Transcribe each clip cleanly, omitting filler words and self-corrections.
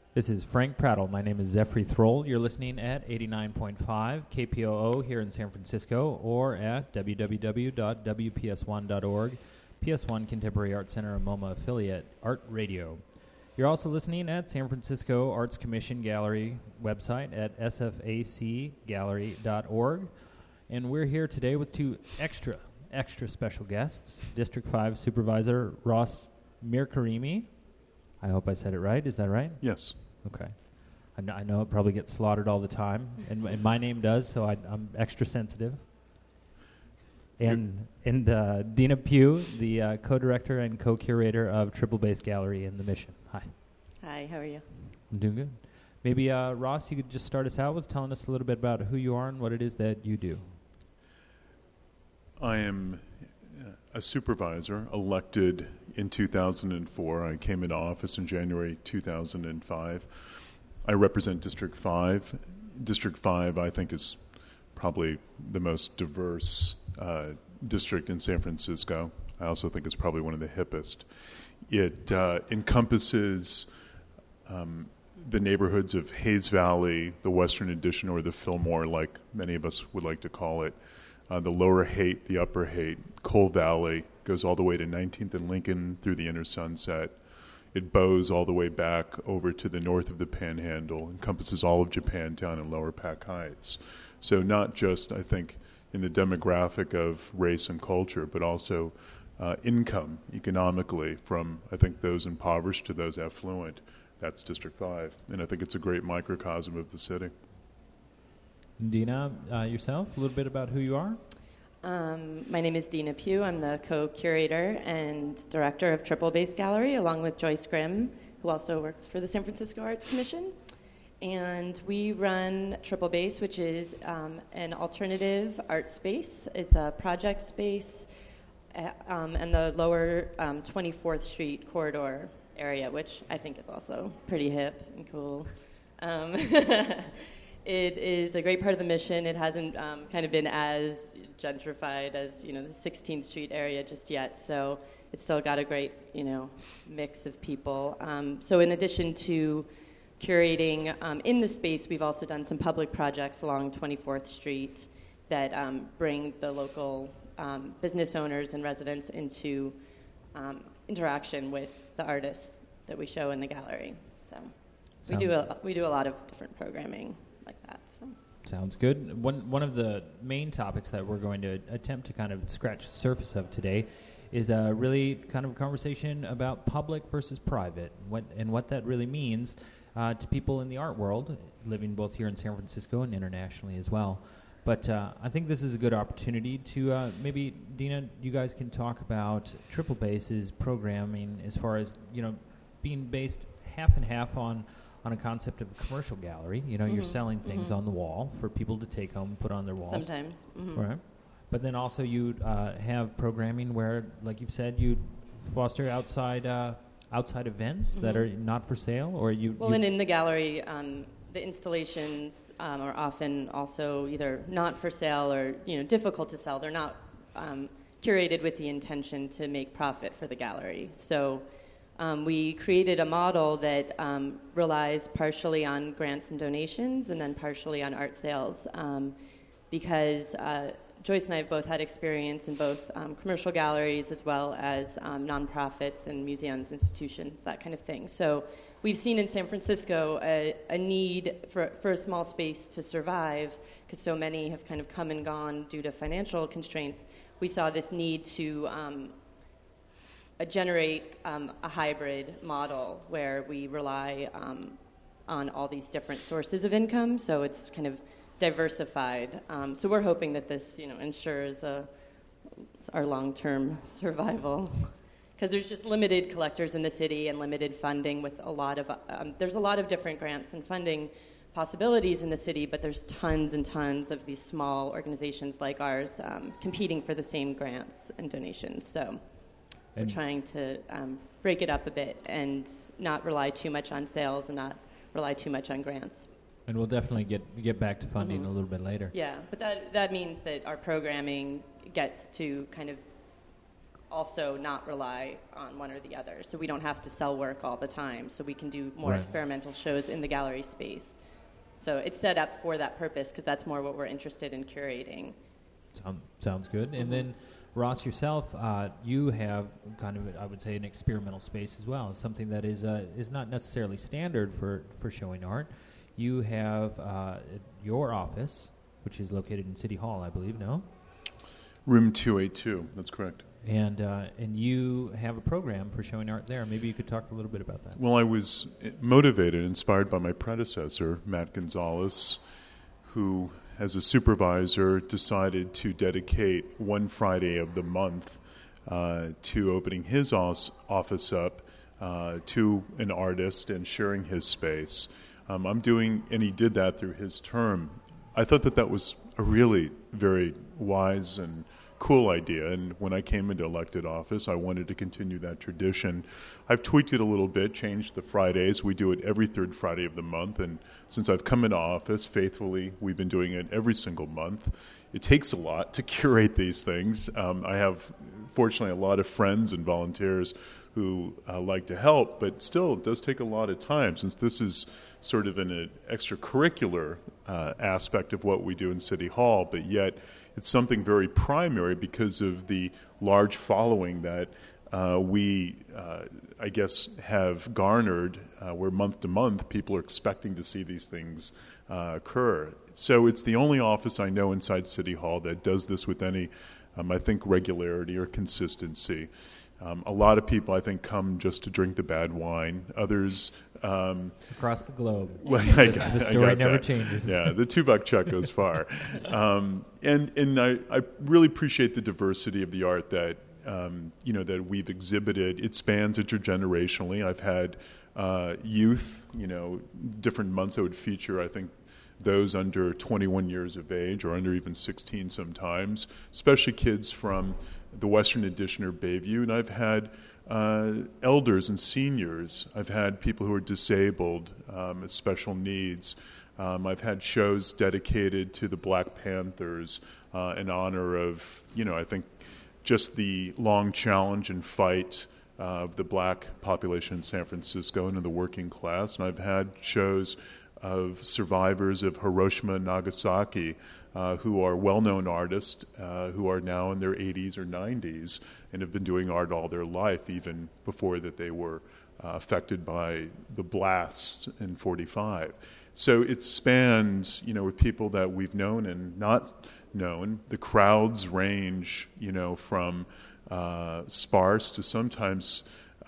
This is Frank Prattle. My name is Zephyr Thrall. You're listening at 89.5 KPOO here in San Francisco or at www.wps1.org, PS1 Contemporary Art Center, a MoMA affiliate, Art Radio. You're also listening at San Francisco Arts Commission Gallery website at sfacgallery.org. And we're here today with two extra special guests, District 5 Supervisor Ross Mirkarimi. I hope I said it right. Is that right? Yes. Okay. I know it probably gets slaughtered all the time, and my name does, so I'm extra sensitive. And Dina Pugh, the co-director and co-curator of Triple Bass Gallery in the Mission. Hi. Hi, how are you? I'm doing good. Maybe, Ross, you could just start us out with telling us a little bit about who you are and what it is that you do. I am a supervisor elected in 2004. I came into office in January 2005. I represent District 5. District 5, I think, is probably the most diverse district in San Francisco. I also think it's probably one of the hippest. It encompasses the neighborhoods of Hayes Valley, the Western Addition, or the Fillmore, like many of us would like to call it, the Lower Haight, the Upper Haight, Cole Valley, goes all the way to 19th and Lincoln through the Inner Sunset. It bows all the way back over to the north of the Panhandle, encompasses all of Japantown and Lower Pack Heights. So not just, I think, in the demographic of race and culture, but also income economically from, I think, those impoverished to those affluent. That's District 5. And I think it's a great microcosm of the city. Dina, yourself, a little bit about who you are? My name is Dina Pugh. I'm the co-curator and director of Triple Bass Gallery, along with Joyce Grimm, who also works for the San Francisco Arts Commission. And we run Triple Bass, which is an alternative art space. It's a project space in the lower 24th Street corridor area, which I think is also pretty hip and cool. It is a great part of the Mission. It hasn't kind of been as gentrified as, the 16th Street area just yet, so it's still got a great, mix of people. So in addition to curating in the space, we've also done some public projects along 24th Street that bring the local business owners and residents into interaction with the artists that we show in the gallery. So we do a lot of different programming like that. So. Sounds good. One of the main topics that we're going to attempt to kind of scratch the surface of today is really kind of a conversation about public versus private, what that really means to people in the art world, living both here in San Francisco and internationally as well. But I think this is a good opportunity to maybe, Dina, you guys can talk about Triple Bass's programming as far as, being based half and half on a concept of a commercial gallery. You're selling things on the wall for people to take home and put on their walls. Sometimes. Right. But then also you have programming where, like you've said, you foster outside events that are not for sale, or you... Well, and in the gallery, the installations are often also either not for sale or, difficult to sell. They're not curated with the intention to make profit for the gallery. So we created a model that relies partially on grants and donations and then partially on art sales because Joyce and I have both had experience in both commercial galleries as well as nonprofits and museums, institutions, that kind of thing. So we've seen in San Francisco a need for a small space to survive because so many have kind of come and gone due to financial constraints. We saw this need to generate a hybrid model where we rely on all these different sources of income, so it's kind of diversified. So we're hoping that this, ensures our long-term survival, because there's just limited collectors in the city and limited funding with a lot of, there's a lot of different grants and funding possibilities in the city, but there's tons and tons of these small organizations like ours competing for the same grants and donations. So we're trying to break it up a bit and not rely too much on sales and not rely too much on grants. And we'll definitely get back to funding a little bit later. Yeah, but that means that our programming gets to kind of also not rely on one or the other. So we don't have to sell work all the time. So we can do more Right. experimental shows in the gallery space. So it's set up for that purpose because that's more what we're interested in curating. Sounds good. And then, Ross, yourself, you have kind of, I would say, an experimental space as well, something that is not necessarily standard for showing art. You have your office, which is located in City Hall, I believe, no? Room 282, that's correct. And you have a program for showing art there. Maybe you could talk a little bit about that. Well, I was motivated, inspired by my predecessor, Matt Gonzalez, who, as a supervisor, decided to dedicate one Friday of the month to opening his office up to an artist and sharing his space. And he did that through his term. I thought that was a really very wise and cool idea, and when I came into elected office, I wanted to continue that tradition. I've tweaked it a little bit, changed the Fridays. We do it every third Friday of the month, and since I've come into office, faithfully, we've been doing it every single month. It takes a lot to curate these things. I have, fortunately, a lot of friends and volunteers who like to help, but still, it does take a lot of time, since this is sort of an extracurricular aspect of what we do in City Hall, but yet it's something very primary because of the large following that we, I guess, have garnered, where month to month people are expecting to see these things occur. So it's the only office I know inside City Hall that does this with any, I think, regularity or consistency. A lot of people, I think, come just to drink the bad wine. Others... across the globe. Well, the story never changes. Yeah, the $2 check goes far. And I really appreciate the diversity of the art that, that we've exhibited. It spans intergenerationally. I've had youth, different months I would feature, I think, those under 21 years of age or under even 16 sometimes, especially kids from the Western Addition or Bayview. And I've had elders and seniors. I've had people who are disabled, with special needs. I've had shows dedicated to the Black Panthers in honor of, I think, just the long challenge and fight of the black population in San Francisco and in the working class. And I've had shows of survivors of Hiroshima and Nagasaki who are well-known artists who are now in their 80s or 90s and have been doing art all their life, even before that they were affected by the blast in 45. So it spans, with people that we've known and not known. The crowds range, from sparse to sometimes,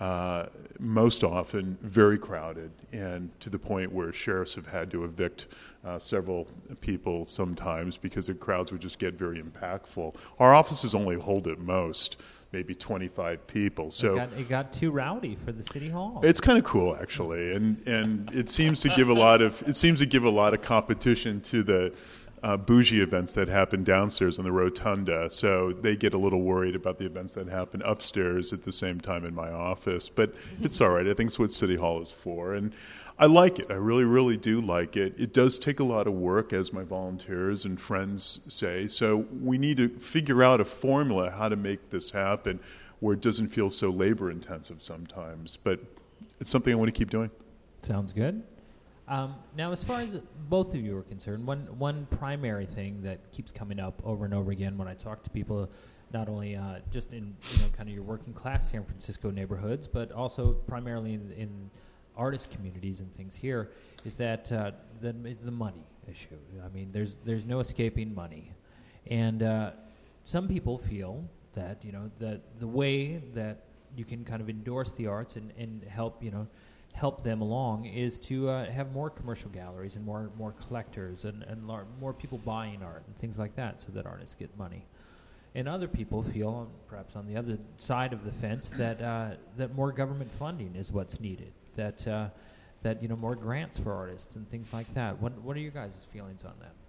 most often, very crowded, and to the point where sheriffs have had to evict several people sometimes because the crowds would just get very impactful. Our offices only hold at most maybe 25 people. So it got too rowdy for the City Hall. It's kind of cool, actually, and it seems to give a lot of competition to the bougie events that happen downstairs in the rotunda. So they get a little worried about the events that happen upstairs at the same time in my office. But it's all right. I think it's what City Hall is for, and I like it. I really, really do like it. It does take a lot of work, as my volunteers and friends say. So we need to figure out a formula how to make this happen where it doesn't feel so labor-intensive sometimes. But it's something I want to keep doing. Sounds good. Now, as far as both of you are concerned, one primary thing that keeps coming up over and over again when I talk to people, not only just in kind of your working class San Francisco neighborhoods, but also primarily in artist communities and things here, is that is the money issue. I mean, there's no escaping money, and some people feel that that the way that you can kind of endorse the arts and help them along is to have more commercial galleries and more collectors and more people buying art and things like that, so that artists get money. And other people feel, perhaps on the other side of the fence, that that more government funding is what's needed. That more grants for artists and things like that. What are your guys' feelings on that?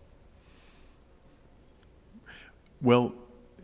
Well,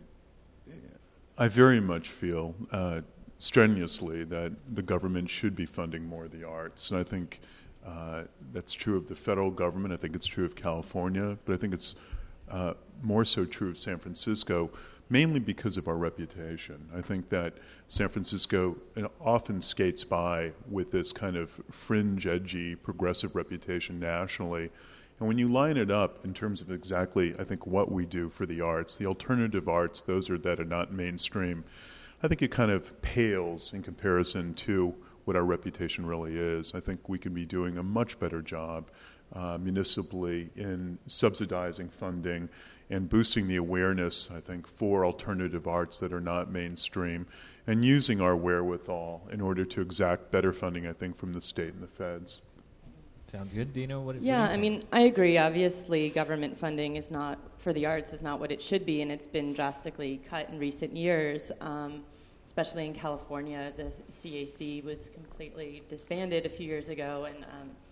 I very much feel strenuously that the government should be funding more of the arts, and I think that's true of the federal government. I think it's true of California, but I think it's more so true of San Francisco. mainly because of our reputation. I think that San Francisco often skates by with this kind of fringe, edgy, progressive reputation nationally. And when you line it up in terms of exactly, I think, what we do for the arts, the alternative arts, those that are not mainstream, I think it kind of pales in comparison to what our reputation really is. I think we can be doing a much better job municipally in subsidizing funding and boosting the awareness, I think, for alternative arts that are not mainstream, and using our wherewithal in order to exact better funding, I think, from the state and the feds. Sounds good. Dino, what? Yeah, I mean, I agree. Obviously, government funding is not for the arts is not what it should be, and it's been drastically cut in recent years. Especially in California, the CAC was completely disbanded a few years ago, and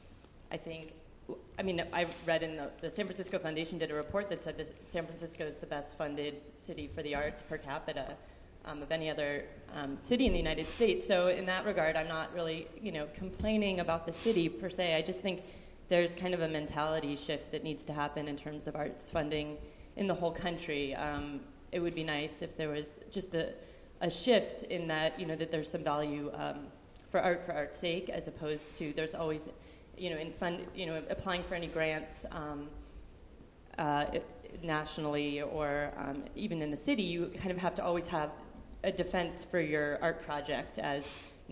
I read in the San Francisco Foundation did a report that said that San Francisco is the best funded city for the arts per capita of any other city in the United States. So in that regard, I'm not really, complaining about the city per se. I just think there's kind of a mentality shift that needs to happen in terms of arts funding in the whole country. It would be nice if there was just a shift in that, that there's some value for art's sake, as opposed to there's always, applying for any grants nationally or even in the city, you kind of have to always have a defense for your art project as,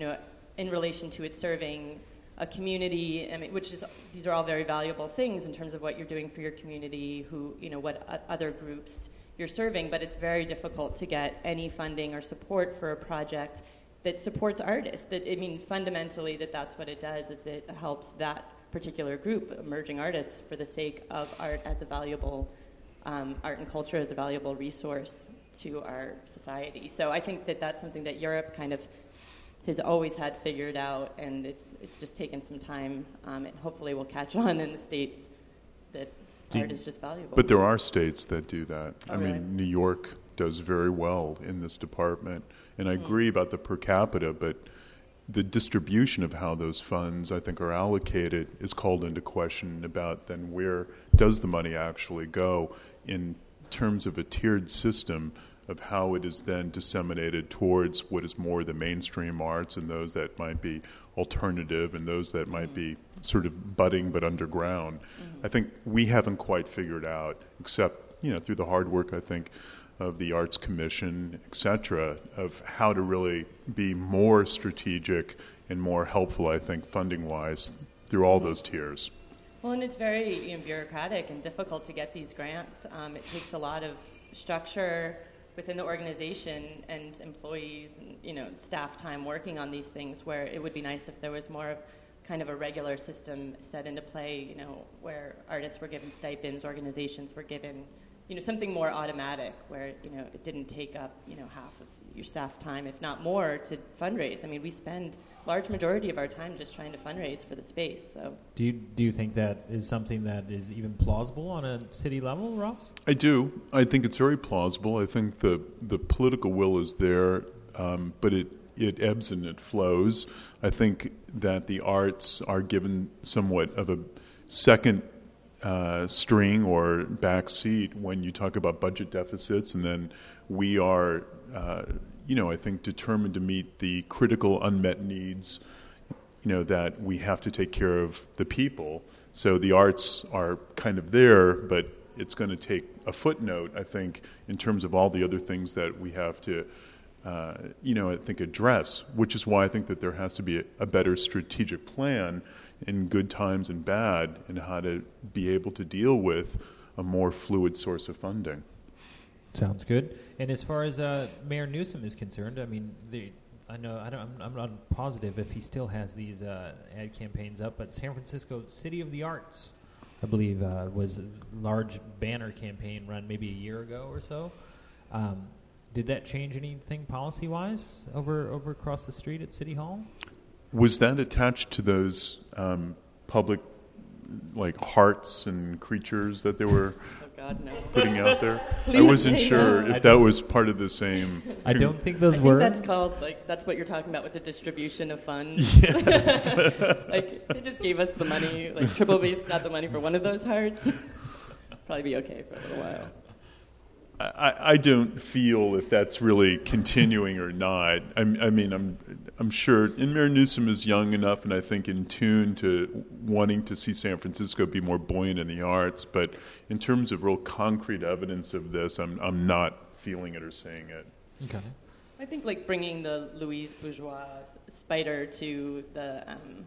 in relation to it serving a community. I mean, these are all very valuable things in terms of what you're doing for your community, what other groups you're serving, but it's very difficult to get any funding or support for a project that supports artists. Fundamentally, that's what it does, is it helps that particular group, emerging artists, for the sake of art as a valuable, art and culture as a valuable resource to our society. So I think that's something that Europe kind of has always had figured out, and it's just taken some time. It hopefully will catch on in the States that art is just valuable. But there are states that do that. Oh, really? New York does very well in this department. And I agree about the per capita, but the distribution of how those funds, I think, are allocated is called into question about then where does the money actually go in terms of a tiered system of how it is then disseminated towards what is more the mainstream arts and those that might be alternative and those that might be sort of budding but underground. I think we haven't quite figured out, except through the hard work, I think, of the Arts Commission, et cetera, of how to really be more strategic and more helpful, I think, funding-wise through all those tiers. Well, and it's very bureaucratic and difficult to get these grants. It takes a lot of structure within the organization and employees and staff time working on these things, where it would be nice if there was more of kind of a regular system set into play, where artists were given stipends, organizations were given something more automatic, where it didn't take up half of your staff time, if not more, to fundraise. I mean, we spend large majority of our time just trying to fundraise for the space. So, do you think that is something that is even plausible on a city level, Ross? I do. I think it's very plausible. I think the political will is there, but it ebbs and it flows. I think that the arts are given somewhat of a second string or back seat when you talk about budget deficits, and then we are, I think, determined to meet the critical unmet needs, that we have to take care of the people. So the arts are kind of there, but it's going to take a footnote, I think, in terms of all the other things that we have to, I think, address, which is why I think that there has to be a better strategic plan in good times and bad, and how to be able to deal with a more fluid source of funding. Sounds good. And as far as Mayor Newsom is concerned, I mean, I'm not positive if he still has these ad campaigns up, but San Francisco City of the Arts, I believe, was a large banner campaign run maybe a year ago or so. Did that change anything policy-wise over across the street at City Hall? Was that attached to those public, hearts and creatures that they were putting out there? I wasn't sure if that was part of the same. I don't think those I were. think that's called, that's what you're talking about with the distribution of funds. Yes. They just gave us the money, Triple B's got the money for one of those hearts. Probably be okay for a little while. I don't feel if that's really continuing or not. I'm sure, and Mayor Newsom is young enough and I think in tune to wanting to see San Francisco be more buoyant in the arts. But in terms of real concrete evidence of this, I'm not feeling it or seeing it. Okay. I think like bringing the Louise Bourgeois spider to the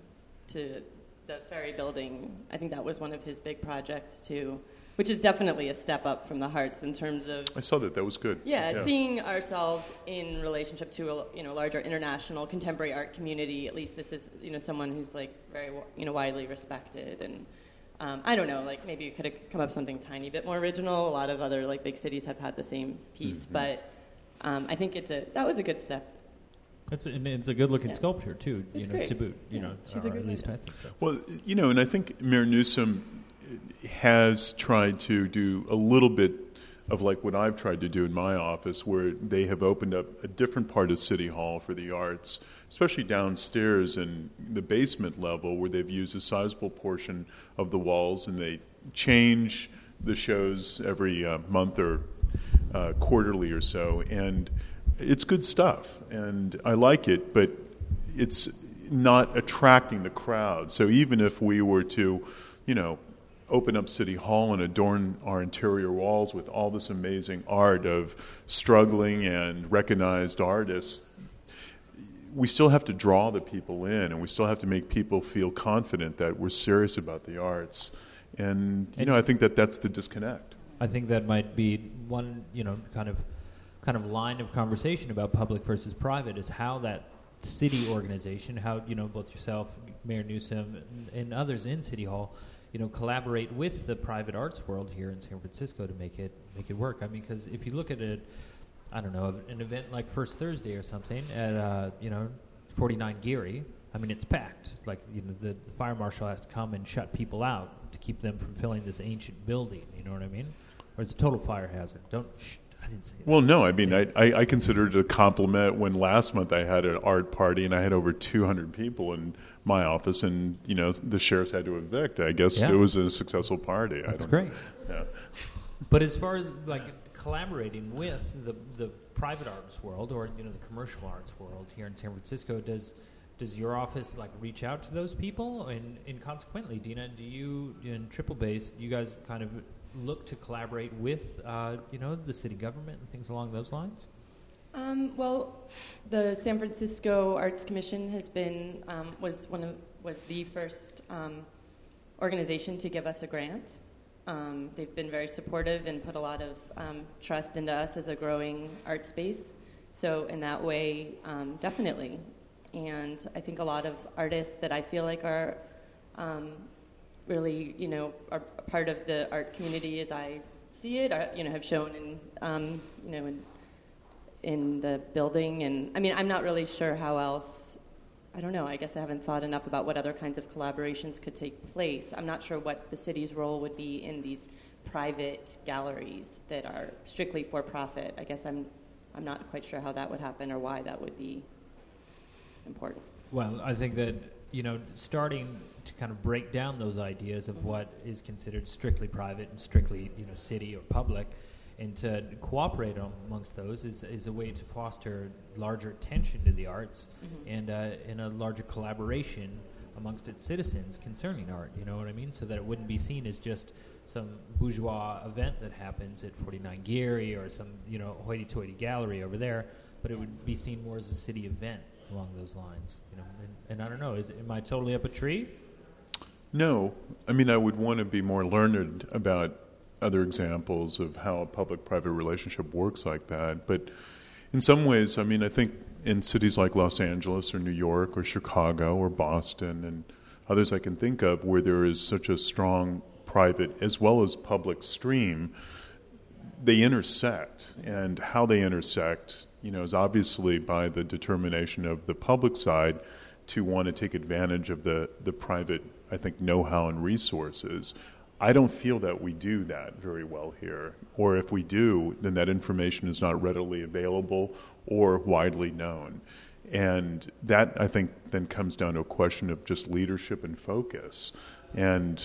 ferry building, I think that was one of his big projects too, which is definitely a step up from the Harts in terms of. I saw that. That was good. Yeah, seeing ourselves in relationship to a larger international contemporary art community. At least this is someone who's like very widely respected, and I don't know, like maybe you could have come up with something tiny bit more original. A lot of other like big cities have had the same piece, but I think that was a good step. It's a good-looking sculpture too, to boot. She's a good at least artist. I think so. Well, and I think Mayor Newsom has tried to do a little bit of like what I've tried to do in my office, where they have opened up a different part of City Hall for the arts, especially downstairs in the basement level, where they've used a sizable portion of the walls, and they change the shows every month or quarterly or so, and it's good stuff, and I like it, but it's not attracting the crowd. So even if we were to, open up City Hall and adorn our interior walls with all this amazing art of struggling and recognized artists, we still have to draw the people in, and we still have to make people feel confident that we're serious about the arts. And I think that's the disconnect. I think that might be one, kind of line of conversation about public versus private is how that city organization, how both yourself, Mayor Newsom, and others in City Hall, collaborate with the private arts world here in San Francisco to make it work. I mean, because if you look at an event like First Thursday or something at 49 Geary, I mean, it's packed. Like the fire marshal has to come and shut people out to keep them from filling this ancient building. You know what I mean? Or it's a total fire hazard. I didn't say that. Well, no, I mean, I consider it a compliment when last month I had an art party and I had over 200 people in my office, and the sheriffs had to evict. I guess it was a successful party. That's great. Yeah. But as far as like collaborating with the private arts world or the commercial arts world here in San Francisco, does your office like reach out to those people? And consequently, Dina, do you in Triple Base, do you guys kind of look to collaborate with the city government and things along those lines? Well, the San Francisco Arts Commission has been was the first organization to give us a grant. They've been very supportive and put a lot of trust into us as a growing art space. So in that way, definitely. And I think a lot of artists that I feel like are really, are part of the art community as I see it, have shown in the building. And I mean, I'm not really sure how else, I don't know, I guess I haven't thought enough about what other kinds of collaborations could take place. I'm not sure what the city's role would be in these private galleries that are strictly for profit. I guess I'm not quite sure how that would happen or why that would be important. Well, I think that, starting to kind of break down those ideas of what is considered strictly private and strictly, city or public, and to cooperate amongst those is a way to foster larger attention to the arts and a larger collaboration amongst its citizens concerning art, you know what I mean? So that it wouldn't be seen as just some bourgeois event that happens at 49 Geary or some, hoity-toity gallery over there, but it would be seen more as a city event along those lines, and I don't know, am I totally up a tree? No, I mean, I would want to be more learned about other examples of how a public-private relationship works like that. But in some ways, I mean, I think in cities like Los Angeles or New York or Chicago or Boston and others I can think of where there is such a strong private as well as public stream, they intersect. And how they intersect, is obviously by the determination of the public side to want to take advantage of the private, I think, know-how and resources. I don't feel that we do that very well here. Or if we do, then that information is not readily available or widely known. And that, I think, then comes down to a question of just leadership and focus. And,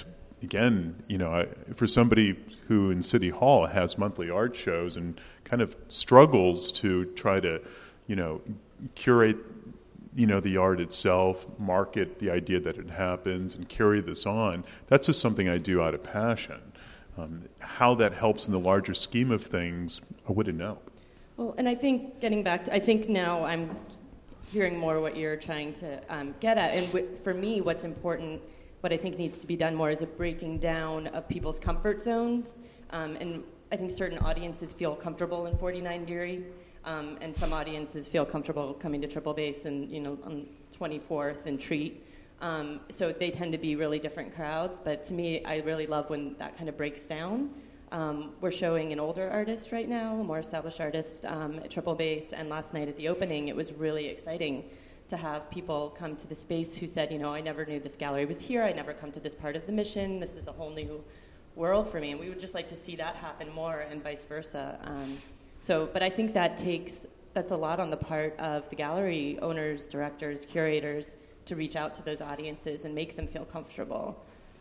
again, for somebody who in City Hall has monthly art shows and kind of struggles to try to, curate, the art itself, market the idea that it happens, and carry this on, that's just something I do out of passion. How that helps in the larger scheme of things, I wouldn't know. Well, and I think getting back to, I think now I'm hearing more what you're trying to get at. And for me, what's important, what I think needs to be done more is a breaking down of people's comfort zones. And I think certain audiences feel comfortable in 49 Geary, and some audiences feel comfortable coming to Triple Base and, on 24th and Treat. So they tend to be really different crowds. But to me, I really love when that kind of breaks down. We're showing an older artist right now, a more established artist at Triple Base, and last night at the opening, it was really exciting to have people come to the space who said, I never knew this gallery was here, I never come to this part of the mission, this is a whole new world for me, and we would just like to see that happen more, and vice versa. But I think that's a lot on the part of the gallery owners, directors, curators, to reach out to those audiences and make them feel comfortable.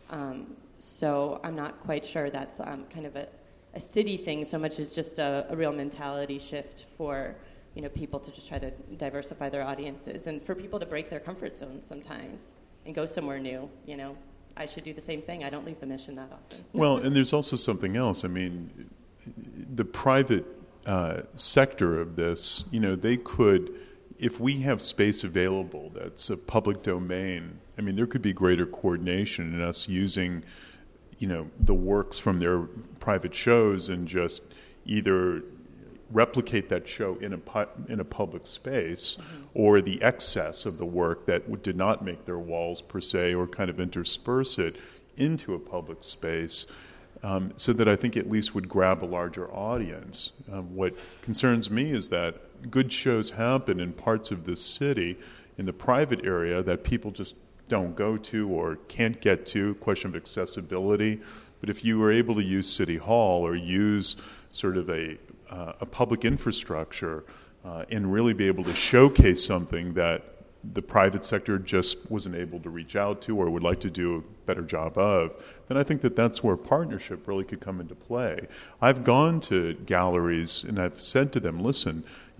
So I'm not quite sure that's kind of a city thing so much as just a real mentality shift for people to just try to diversify their audiences and for people to break their comfort zones sometimes and go somewhere new. I should do the same thing. I don't leave the mission that often. Well, and there's also something else. I mean, the private sector of this, they could, if we have space available that's a public domain, I mean, there could be greater coordination in us using, the works from their private shows and just either replicate that show in a public space, mm-hmm. or the excess of the work that did not make their walls per se, or kind of intersperse it into a public space, so that I think at least would grab a larger audience. What concerns me is that good shows happen in parts of this city, in the private area, that people just don't go to or can't get to, question of accessibility. But if you were able to use City Hall or use sort of a public infrastructure and really be able to showcase something that the private sector just wasn't able to reach out to or would like to do a better job of, then I think that's where partnership really could come into play. I've gone to galleries and I've said to them, listen,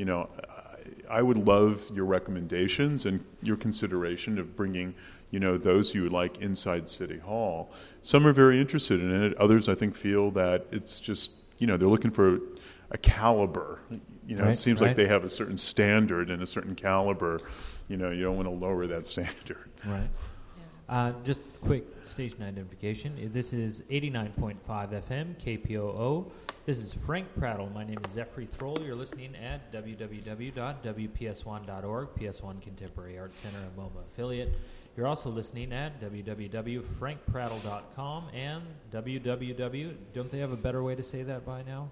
I would love your recommendations and your consideration of bringing, those you would like inside City Hall. Some are very interested in it. Others, I think, feel that it's just, they're looking for a caliber. Right, it seems like they have a certain standard and a certain caliber. You don't want to lower that standard. Right. Yeah. Just quick station identification. This is 89.5 FM, KPOO. This is Frank Prattle. My name is Zephyr Thrall. You're listening at www.wps1.org, PS1 Contemporary Art Center, a MoMA affiliate. You're also listening at www.frankprattle.com and don't they have a better way to say that by now?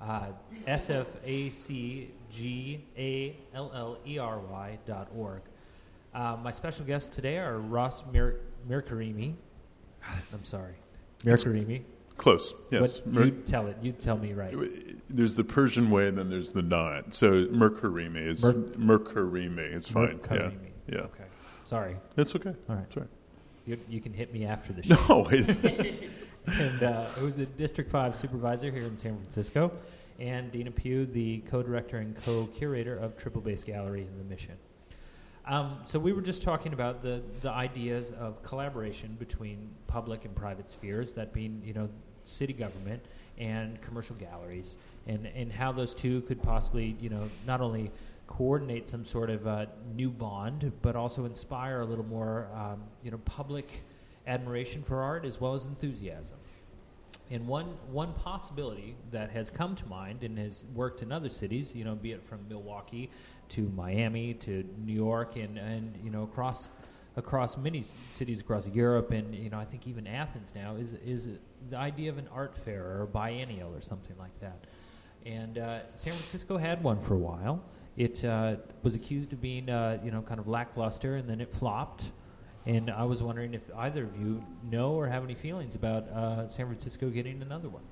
sfacgallery.org. My special guests today are Ross Mirkarimi. I'm sorry. Mirkarimi. Close, yes. But you tell it. You tell me right. There's the Persian way, and then there's the not. So Mirkarimi is Mirkarimi. It's fine. Mirkarimi. Yeah. Okay. Sorry. That's okay. All right. Sorry. You can hit me after the show. No. And who's the District 5 supervisor here in San Francisco, and Dina Pugh, the co-director and co-curator of Triple Base Gallery in the Mission. So we were just talking about the ideas of collaboration between public and private spheres, that being, city government and commercial galleries, and how those two could possibly, not only coordinate some sort of new bond, but also inspire a little more, public admiration for art as well as enthusiasm. And one possibility that has come to mind and has worked in other cities, be it from Milwaukee to Miami to New York and across many cities across Europe and I think even Athens now is the idea of an art fair or a biennial or something like that. And San Francisco had one for a while. It was accused of being kind of lackluster, and then it flopped. And I was wondering if either of you know or have any feelings about San Francisco getting another one.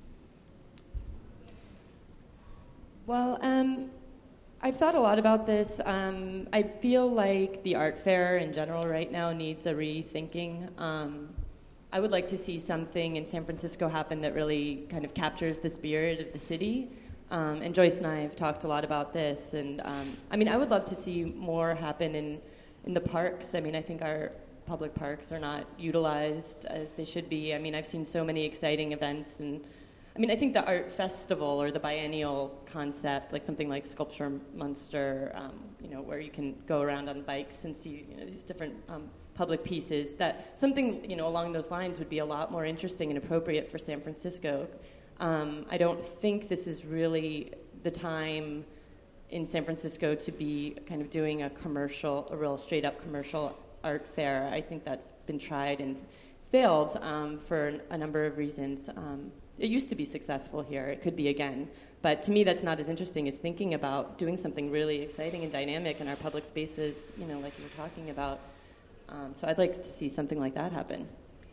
Well, I've thought a lot about this. I feel like the art fair in general right now needs a rethinking. I would like to see something in San Francisco happen that really kind of captures the spirit of the city. And Joyce and I have talked a lot about this. And I would love to see more happen in the parks. I think our public parks are not utilized as they should be. I've seen so many exciting events. And I think the art festival or the biennial concept, like something like Sculpture Munster, where you can go around on bikes and see these different public pieces, that something along those lines would be a lot more interesting and appropriate for San Francisco. I don't think this is really the time in San Francisco to be kind of doing a real straight up commercial art fair. I think that's been tried and failed for a number of reasons. It used to be successful here. It could be again. But to me, that's not as interesting as thinking about doing something really exciting and dynamic in our public spaces, like you were talking about. So I'd like to see something like that happen.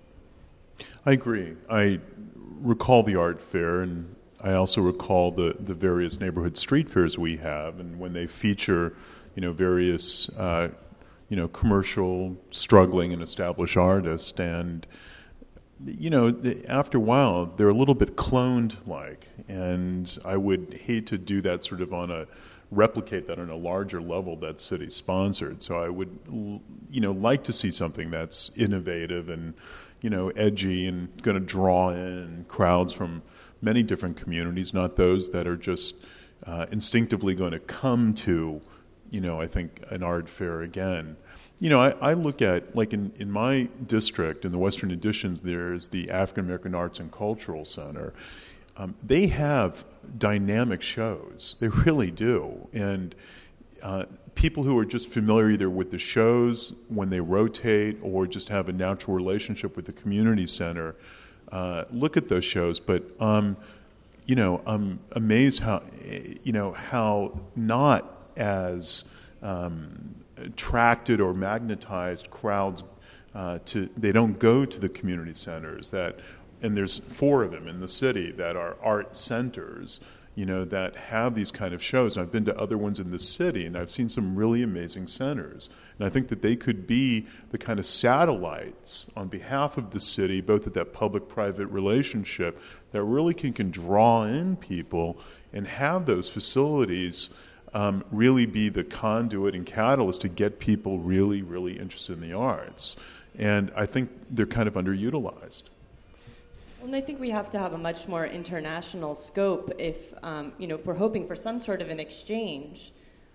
I agree. I recall the art fair, and I also recall the various neighborhood street fairs we have, and when they feature, various, commercial, struggling and established artists, and after a while, they're a little bit cloned-like, and I would hate to do that replicate that on a larger level that's city-sponsored. So I would, like to see something that's innovative and, edgy and going to draw in crowds from many different communities, not those that are just instinctively going to come to, I think, an art fair again. I look at, like in my district, in the Western Additions, there's the African American Arts and Cultural Center. They have dynamic shows. They really do. And people who are just familiar either with the shows when they rotate or just have a natural relationship with the community center look at those shows. But, I'm amazed how not as attracted or magnetized crowds they don't go to the community centers and there's 4 of them in the city that are art centers, that have these kind of shows. And I've been to other ones in the city, and I've seen some really amazing centers. And I think that they could be the kind of satellites on behalf of the city, both at that public-private relationship, that really can draw in people and have those facilities really be the conduit and catalyst to get people really, really interested in the arts. And I think they're kind of underutilized. And I think we have to have a much more international scope if we're hoping for some sort of an exchange.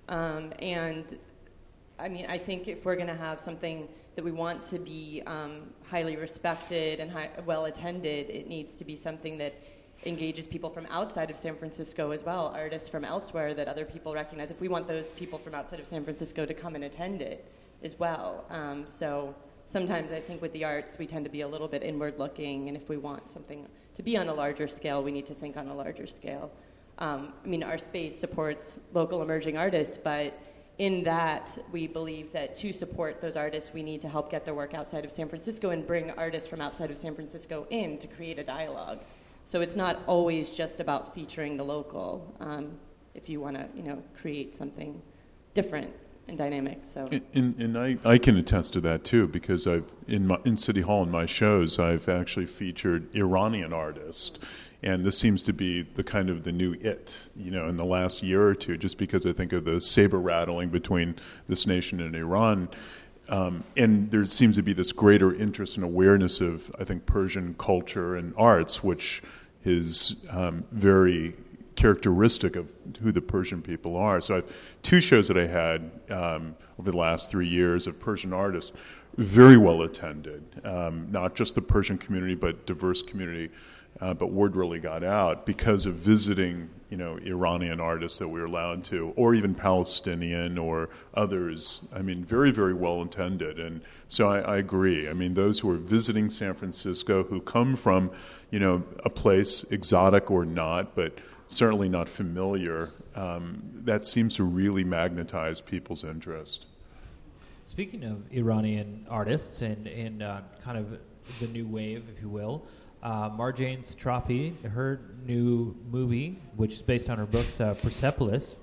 I think if we're going to have something that we want to be highly respected and well attended, it needs to be something that engages people from outside of San Francisco as well, artists from elsewhere that other people recognize. If we want those people from outside of San Francisco to come and attend it as well. So sometimes I think with the arts, we tend to be a little bit inward-looking, and if we want something to be on a larger scale, we need to think on a larger scale. Our space supports local emerging artists, but in that, we believe that to support those artists, we need to help get their work outside of San Francisco and bring artists from outside of San Francisco in to create a dialogue. So it's not always just about featuring the local if you want to, create something different and dynamic. So, and I can attest to that too, because in City Hall in my shows I've actually featured Iranian artists, and this seems to be the new it, in the last year or two, just because I think of the saber rattling between this nation and Iran. And there seems to be this greater interest and awareness of, I think, Persian culture and arts, which is very characteristic of who the Persian people are. So I have 2 shows that I had over the last 3 years of Persian artists, very well attended, not just the Persian community, but diverse community. But word really got out because of visiting, Iranian artists that we were allowed to, or even Palestinian or others. Very, very well attended. And so I agree. Those who are visiting San Francisco, who come from, a place, exotic or not, but certainly not familiar, that seems to really magnetize people's interest. Speaking of Iranian artists and kind of the new wave, if you will, Marjane Satrapi, her new movie, which is based on her books, Persepolis,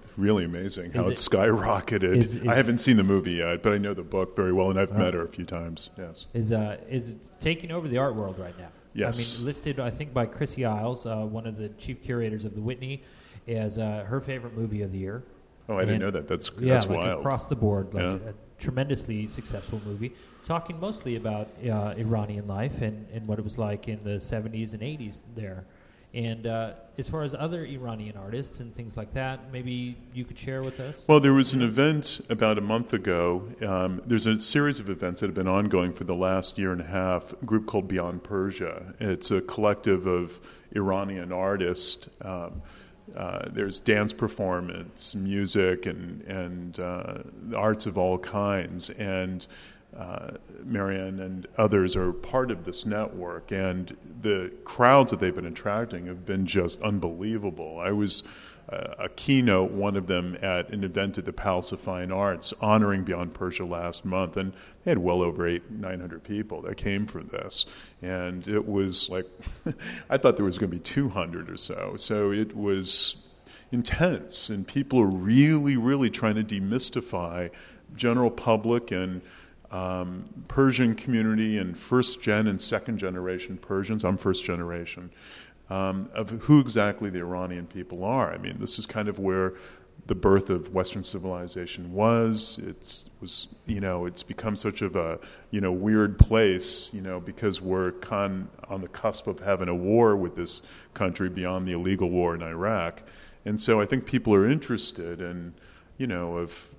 really amazing how it's it skyrocketed. I haven't seen the movie yet, but I know the book very well, and I've met her a few times. Yes, is it taking over the art world right now? Yes, I mean, listed I think by Chrissy Isles, one of the chief curators of the Whitney, as her favorite movie of the year. Oh, I didn't know that. That's like wild. Across the board, a tremendously successful movie, talking mostly about Iranian life and what it was like in the 70s and 80s there. And as far as other Iranian artists and things like that, maybe you could share with us? Well, there was an event about a month ago. There's a series of events that have been ongoing for the last year and a half, a group called Beyond Persia. It's a collective of Iranian artists. There's dance performance, music, and arts of all kinds. And Marianne and others are part of this network, and the crowds that they've been attracting have been just unbelievable. I was a keynote, one of them, at an event at the Palace of Fine Arts honoring Beyond Persia last month, and they had well over 900 people that came for this. And it was like, I thought there was going to be 200 or so. So it was intense, and people are really, really trying to demystify general public and Persian community and first-gen and second-generation Persians. I'm first-generation. Of who exactly the Iranian people are. I mean, this is kind of where the birth of Western civilization was. It's become such of a weird place, because we're on the cusp of having a war with this country beyond the illegal war in Iraq, and so I think people are interested in, of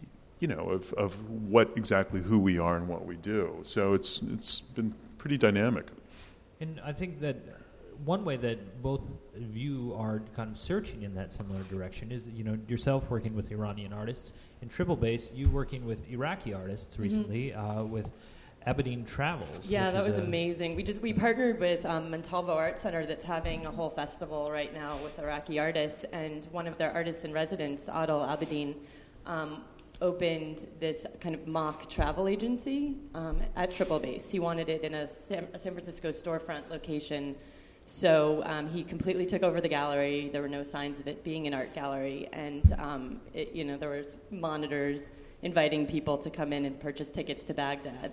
what exactly who we are and what we do. So it's been pretty dynamic. And I think that one way that both of you are kind of searching in that similar direction is, yourself working with Iranian artists, and Triple Bass, you working with Iraqi artists recently with Abedin Travels. Yeah, that was amazing. We partnered with Montalvo Art Center that's having a whole festival right now with Iraqi artists, and one of their artists in residence, Adil Abedin, opened this kind of mock travel agency at Triple Bass. He wanted it in a San Francisco storefront location. So he completely took over the gallery. There were no signs of it being an art gallery, and there was monitors inviting people to come in and purchase tickets to Baghdad.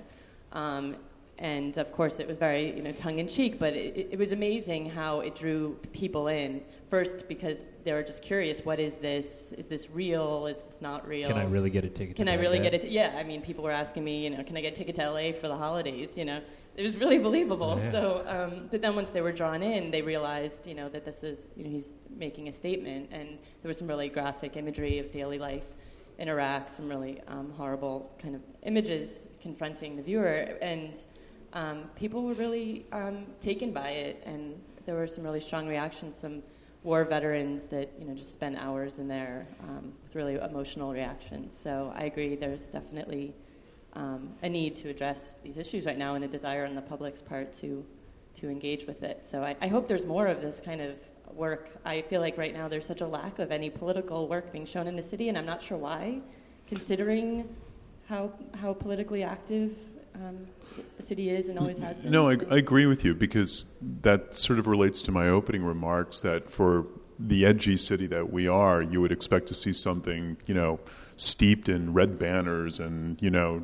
And of course, it was very tongue-in-cheek, but it was amazing how it drew people in. First, because they were just curious: what is this? Is this real? Is this not real? Can I really get a ticket? Can I really get it? Yeah, I mean, people were asking me, can I get a ticket to LA for the holidays? It was really believable. Yeah. So, but then once they were drawn in, they realized, that this is, he's making a statement, and there was some really graphic imagery of daily life in Iraq, some really horrible kind of images confronting the viewer, and people were really taken by it, and there were some really strong reactions. Some war veterans that just spent hours in there with really emotional reactions. So I agree. There's definitely a need to address these issues right now, and a desire on the public's part to engage with it. So I hope there's more of this kind of work. I feel like right now there's such a lack of any political work being shown in the city, and I'm not sure why, considering how politically active the city is and always has been. No, I agree with you, because that sort of relates to my opening remarks that for the edgy city that we are, you would expect to see something, steeped in red banners and,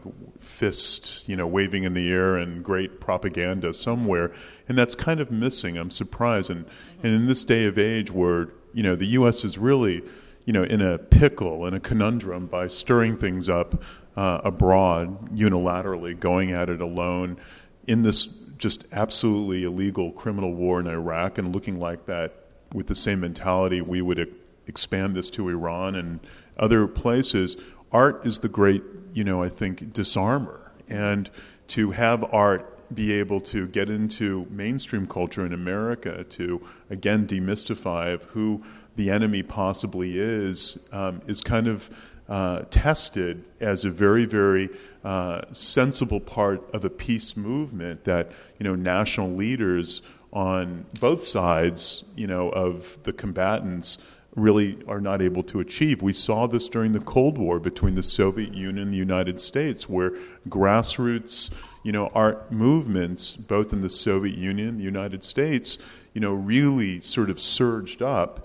fists, waving in the air and great propaganda somewhere. And that's kind of missing. I'm surprised. And in this day of age where, the U.S. is really, in a pickle, in a conundrum by stirring things up abroad unilaterally, going at it alone in this just absolutely illegal criminal war in Iraq, and looking like that with the same mentality we would expand this to Iran and other places. Art is the great, I think, disarmer. And to have art be able to get into mainstream culture in America to, again, demystify who the enemy possibly is kind of tested as a very, very sensible part of a peace movement that, national leaders on both sides, of the combatants really are not able to achieve. We saw this during the Cold War between the Soviet Union and the United States, where grassroots, art movements, both in the Soviet Union and the United States, really sort of surged up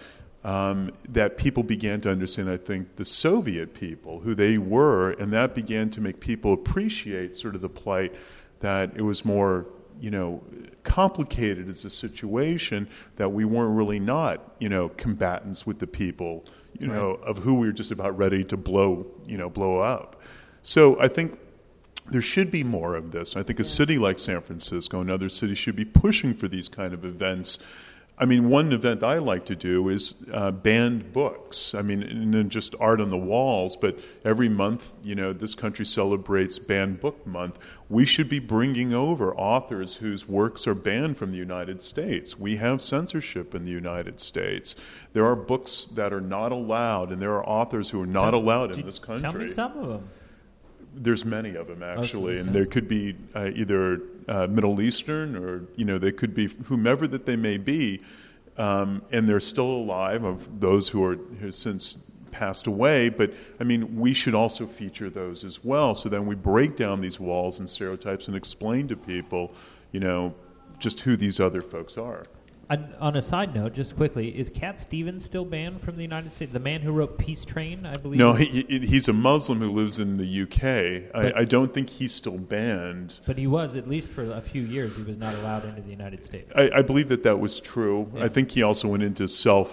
that people began to understand, I think, the Soviet people, who they were, and that began to make people appreciate sort of the plight, that it was more, complicated as a situation, that we weren't really not, combatants with the people, of who we were just about ready to blow up. So I think there should be more of this. I think a city like San Francisco and other cities should be pushing for these kind of events. I mean, one event I like to do is banned books. I mean, and then just art on the walls, but every month, this country celebrates Banned Book Month. We should be bringing over authors whose works are banned from the United States. We have censorship in the United States. There are books that are not allowed, and there are authors who are not allowed in this country. Tell me some of them. There's many of them, actually, Okay, and there could be either Middle Eastern or, they could be whomever that they may be, and they're still alive, of those who have since passed away. But, I mean, we should also feature those as well, so then we break down these walls and stereotypes and explain to people, just who these other folks are. On a side note, just quickly, is Cat Stevens still banned from the United States? The man who wrote Peace Train, I believe? No, he's a Muslim who lives in the UK. I don't think he's still banned. But he was, at least for a few years, he was not allowed into the United States. I believe that was true. Yeah. I think he also went into sort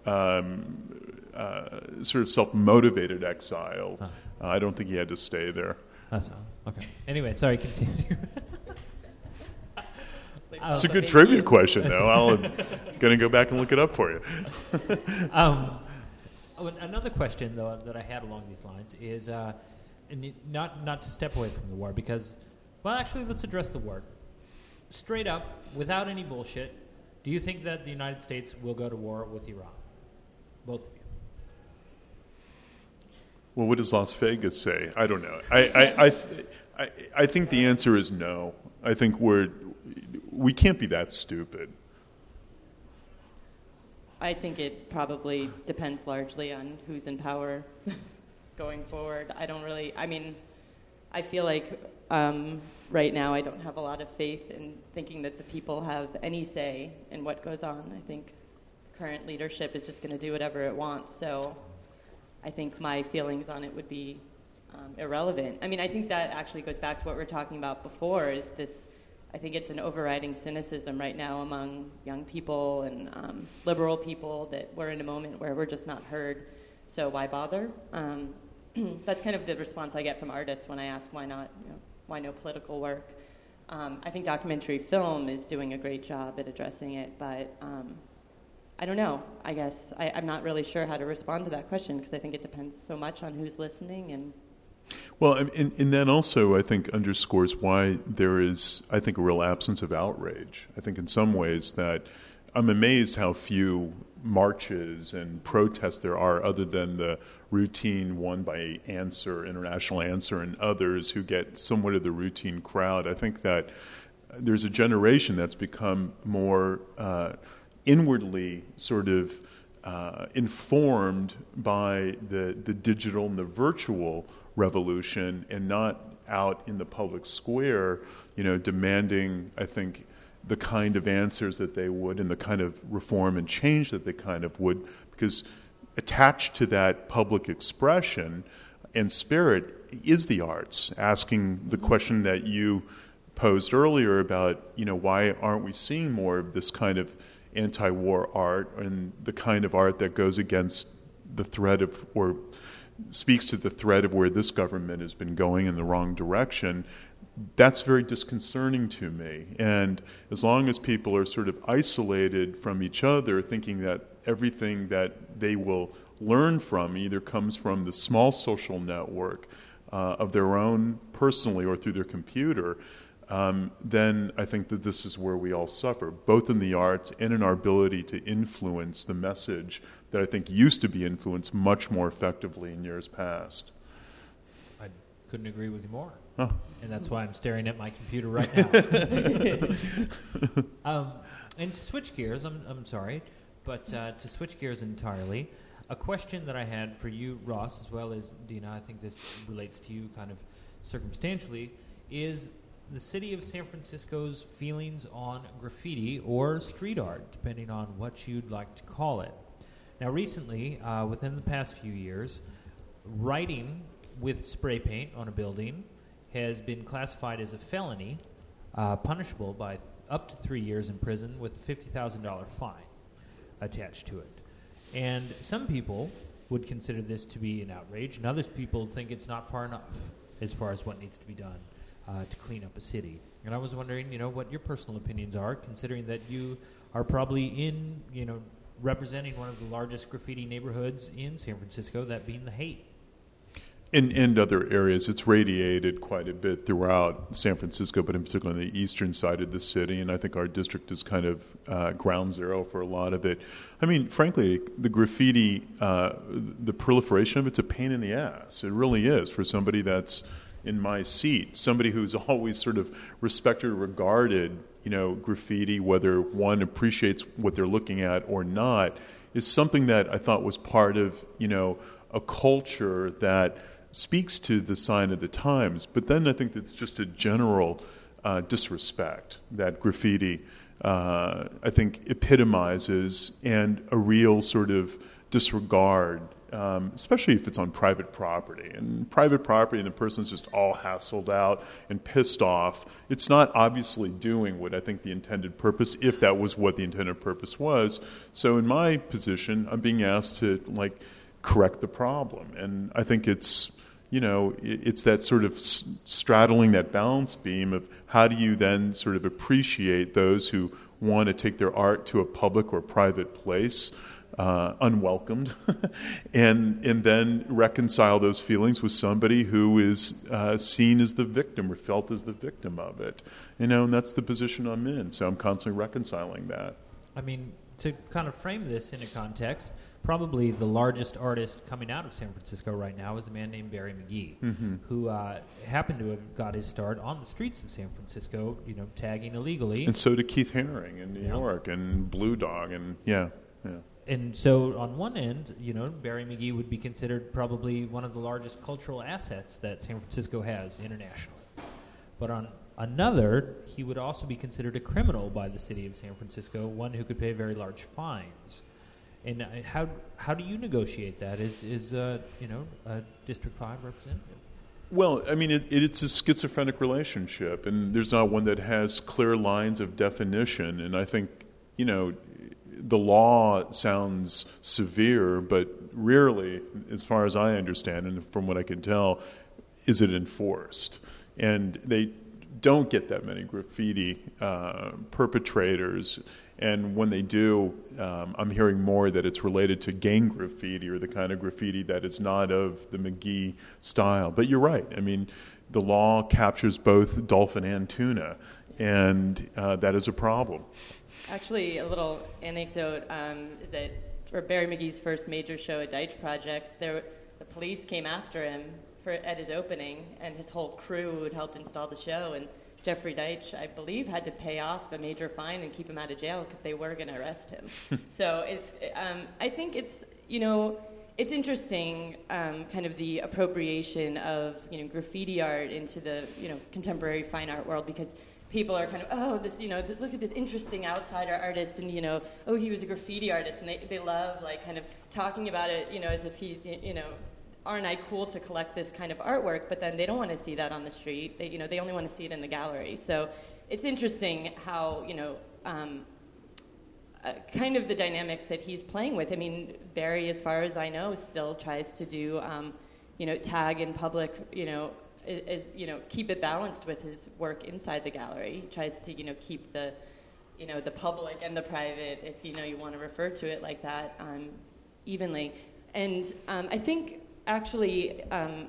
of self-motivated exile. Huh. I don't think he had to stay there. That's all. Okay. Anyway, sorry, continue. It's a good trivia question, though. I'm going to go back and look it up for you. Another question, though, that I had along these lines is, and not to step away from the war, because, well, actually, let's address the war. Straight up, without any bullshit, do you think that the United States will go to war with Iran? Both of you. Well, what does Las Vegas say? I don't know. I think the answer is no. I think we can't be that stupid. I think it probably depends largely on who's in power going forward. I feel like right now I don't have a lot of faith in thinking that the people have any say in what goes on. I think current leadership is just going to do whatever it wants. So I think my feelings on it would be irrelevant. I mean, I think that actually goes back to what we were talking about before, is this, I think it's an overriding cynicism right now among young people and liberal people that we're in a moment where we're just not heard, so why bother? That's kind of the response I get from artists when I ask why no political work. I think documentary film is doing a great job at addressing it, but I don't know. I guess I'm not really sure how to respond to that question, because I think it depends so much on who's listening. And well, and that also, I think, underscores why there is, I think, a real absence of outrage. I think in some ways that I'm amazed how few marches and protests there are, other than the routine one by Answer, International Answer, and others who get somewhat of the routine crowd. I think that there's a generation that's become more inwardly sort of informed by the digital and the virtual revolution, and not out in the public square, demanding, I think, the kind of answers that they would and the kind of reform and change that they kind of would, because attached to that public expression and spirit is the arts, asking the question that you posed earlier about, why aren't we seeing more of this kind of anti-war art and the kind of art that goes against the threat of, or speaks to the threat of where this government has been going in the wrong direction. That's very disconcerting to me. And as long as people are sort of isolated from each other, thinking that everything that they will learn from either comes from the small social network of their own personally or through their computer, then I think that this is where we all suffer, both in the arts and in our ability to influence the message that I think used to be influenced much more effectively in years past. I couldn't agree with you more. Oh. And that's why I'm staring at my computer right now. And to switch gears, I'm sorry, but to switch gears entirely, a question that I had for you, Ross, as well as Dina, I think this relates to you kind of circumstantially, is the city of San Francisco's feelings on graffiti or street art, depending on what you'd like to call it. Now, recently, within the past few years, writing with spray paint on a building has been classified as a felony, punishable by up to 3 years in prison with a $50,000 fine attached to it. And some people would consider this to be an outrage, and other people think it's not far enough as far as what needs to be done to clean up a city. And I was wondering, what your personal opinions are, considering that you are probably in, representing one of the largest graffiti neighborhoods in San Francisco, that being the Haight. In other areas, it's radiated quite a bit throughout San Francisco, but in particular on the eastern side of the city, and I think our district is kind of ground zero for a lot of it. I mean, frankly, the graffiti, the proliferation of it's a pain in the ass. It really is for somebody that's in my seat, somebody who's always sort of respected or regarded, graffiti, whether one appreciates what they're looking at or not, is something that I thought was part of, a culture that speaks to the sign of the times. But then I think it's just a general disrespect that graffiti, I think, epitomizes, and a real sort of disregard, especially if it's on private property. And private property and the person's just all hassled out and pissed off. It's not obviously doing what I think the intended purpose, if that was what the intended purpose was. So in my position, I'm being asked to, correct the problem. And I think it's, it's that sort of straddling that balance beam of how do you then sort of appreciate those who want to take their art to a public or private place, unwelcomed, and then reconcile those feelings with somebody who is seen as the victim or felt as the victim of it. And that's the position I'm in. So I'm constantly reconciling that. I mean, to kind of frame this in a context, probably the largest artist coming out of San Francisco right now is a man named Barry McGee, who happened to have got his start on the streets of San Francisco, tagging illegally. And so did Keith Haring in New York, and Blue Dog, and yeah. And so on one end, Barry McGee would be considered probably one of the largest cultural assets that San Francisco has internationally. But on another, he would also be considered a criminal by the city of San Francisco, one who could pay very large fines. And how do you negotiate that as a District 5 representative? Well, I mean, it's a schizophrenic relationship, and there's not one that has clear lines of definition. And I think, the law sounds severe, but rarely, as far as I understand, and from what I can tell, is it enforced. And they don't get that many graffiti perpetrators. And when they do, I'm hearing more that it's related to gang graffiti, or the kind of graffiti that is not of the McGee style. But you're right. I mean, the law captures both dolphin and tuna, and that is a problem. Actually, a little anecdote is that for Barry McGee's first major show at Deitch Projects, the police came after him at his opening, and his whole crew who had helped install the show. And Jeffrey Deitch, I believe, had to pay off a major fine and keep him out of jail because they were going to arrest him. So I think it's interesting, kind of the appropriation of graffiti art into the contemporary fine art world, because people are kind of, look at this interesting outsider artist, and he was a graffiti artist, and they love kind of talking about it, as if he's aren't I cool to collect this kind of artwork? But then they don't want to see that on the street. They only want to see it in the gallery. So it's interesting how kind of the dynamics that he's playing with. I mean, Barry, as far as I know, still tries to do tag in public. Keep it balanced with his work inside the gallery. He tries to keep the the public and the private, if you want to refer to it like that, evenly. And I think. Actually,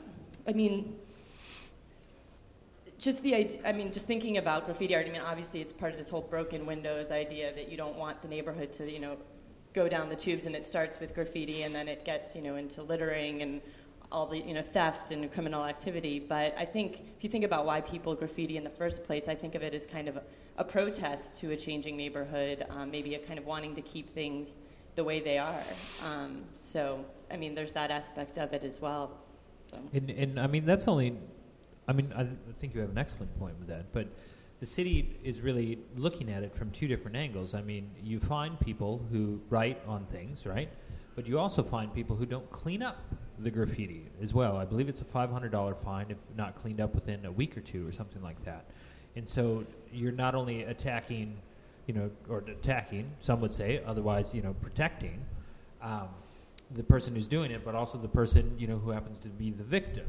just the idea, just thinking about graffiti art, obviously it's part of this whole broken windows idea that you don't want the neighborhood to, go down the tubes, and it starts with graffiti, and then it gets, into littering and all the, theft and criminal activity. But I think if you think about why people graffiti in the first place, I think of it as kind of a protest to a changing neighborhood, maybe a kind of wanting to keep things the way they are. There's that aspect of it as well. So. And that's only, I think you have an excellent point with that, but the city is really looking at it from two different angles. You find people who write on things, right? But you also find people who don't clean up the graffiti as well. I believe it's a $500 fine if not cleaned up within a week or two or something like that. And so you're not only attacking, some would say, otherwise, protecting the person who's doing it, but also the person, who happens to be the victim,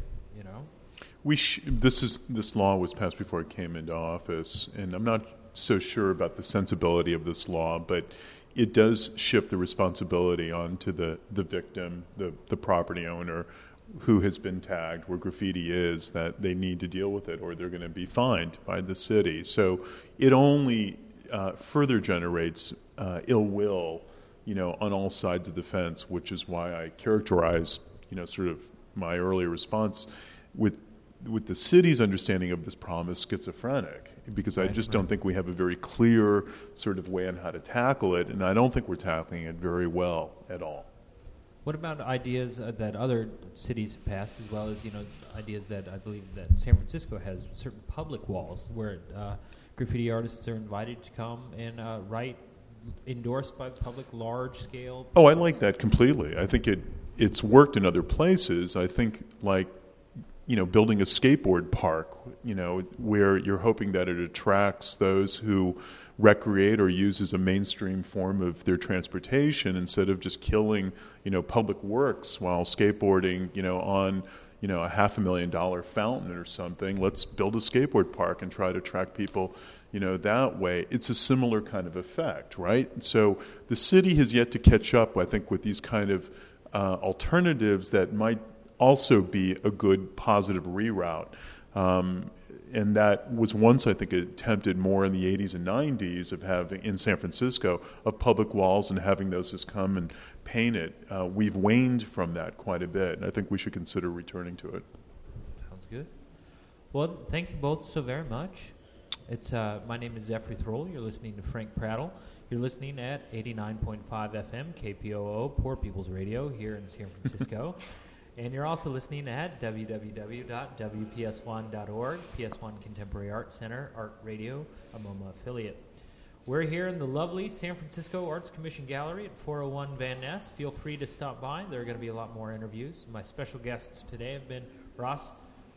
This law was passed before it came into office, and I'm not so sure about the sensibility of this law, but it does shift the responsibility onto the victim, the property owner who has been tagged where graffiti is, that they need to deal with it or they're going to be fined by the city. So it only further generates ill will, on all sides of the fence, which is why I characterized, sort of my earlier response with the city's understanding of this problem as schizophrenic, because I just don't think we have a very clear sort of way on how to tackle it, and I don't think we're tackling it very well at all. What about ideas that other cities have passed, as well as ideas that I believe that San Francisco has certain public walls where graffiti artists are invited to come and write, endorsed by the public, large-scale? Oh, I like that completely. I think it's worked in other places. I think building a skateboard park, where you're hoping that it attracts those who recreate or use as a mainstream form of their transportation instead of just killing, public works while skateboarding, on, a $500,000 fountain or something. Let's build a skateboard park and try to attract people, that way. It's a similar kind of effect, right? So the city has yet to catch up, I think, with these kind of alternatives that might also be a good positive reroute. And that was once, I think, attempted more in the 80s and 90s of having, in San Francisco, of public walls and having those just come and paint it. We've waned from that quite a bit, and I think we should consider returning to it. Sounds good. Well, thank you both so very much. My name is Zephyr Thrall. You're listening to Frank Prattle. You're listening at 89.5 FM, KPOO, Poor People's Radio here in San Francisco. And you're also listening at www.wps1.org, PS1 Contemporary Art Center, Art Radio, a MoMA affiliate. We're here in the lovely San Francisco Arts Commission Gallery at 401 Van Ness. Feel free to stop by. There are going to be a lot more interviews. My special guests today have been Ross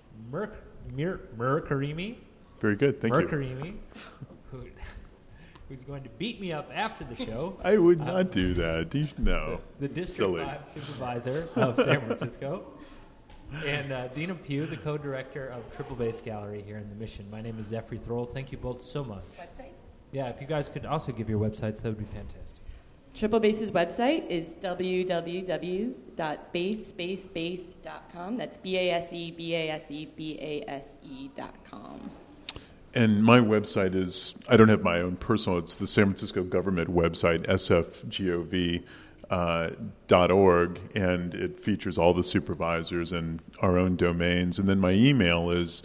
Mirkarimi. Very good, thank you. Who's going to beat me up after the show. I would not do that. No. The District 5 Supervisor of San Francisco. And Dina Pugh, the co-director of Triple Base Gallery here in the Mission. My name is Zephyr Thrall. Thank you both so much. Website? Yeah, if you guys could also give your websites, that would be fantastic. Triple Base's website is www.basebasebase.com. That's BASEBASEBASE.com. And my website is, I don't have my own personal, it's the San Francisco government website, sfgov.org, and it features all the supervisors and our own domains. And then my email is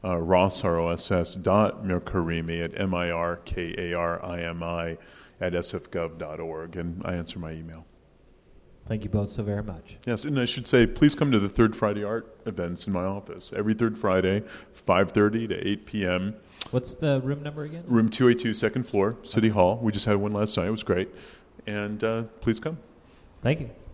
ross.mirkarimi at mirkarimi at sfgov.org, and I answer my email. Thank you both so very much. Yes, and I should say, please come to the Third Friday Art events in my office. Every third Friday, 5:30 to 8 p.m. What's the room number again? Room 282, second floor, City Hall. We just had one last night. It was great. And please come. Thank you.